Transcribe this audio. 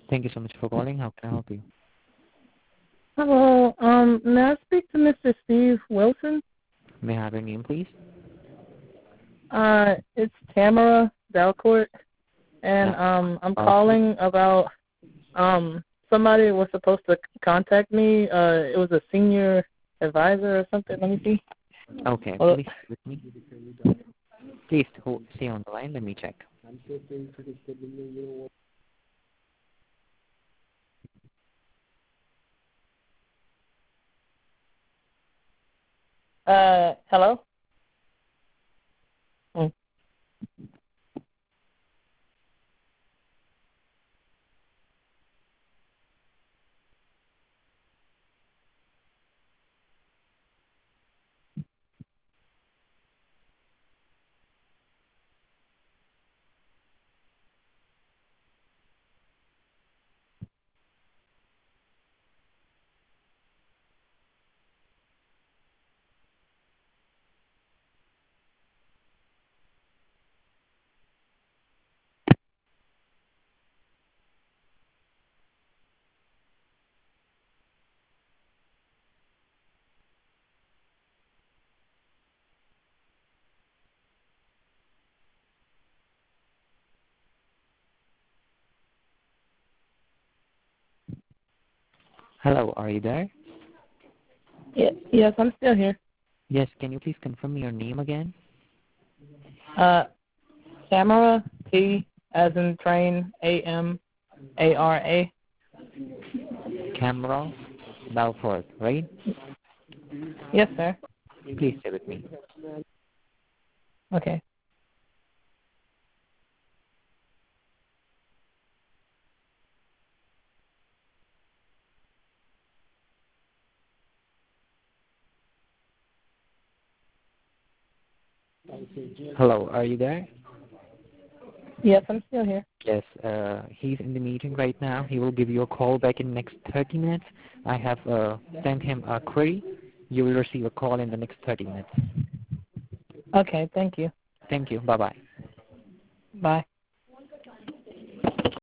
Thank you so much for calling. How can I help you? Hello. May I speak to Mr. Steve Wilson? May I have your name, please? It's Tamara Dalcourt, and I'm calling about somebody was supposed to contact me. It was a senior advisor or something. Let me see. Okay, Hold please stay with me. Please stay on the line. Let me check. Hello. Mm. Hello, are you there? Yes, I'm still here. Yes, can you please confirm your name again? Tamara, T as in train, AMARA. Camera Balfour, right? Yes, sir. Please stay with me. Okay. Hello, are you there? Yes, I'm still here. Yes, he's in the meeting right now. He will give you a call back in the next 30 minutes. I have sent him a query. You will receive a call in the next 30 minutes. Okay, thank you. Thank you. Bye-bye. Bye.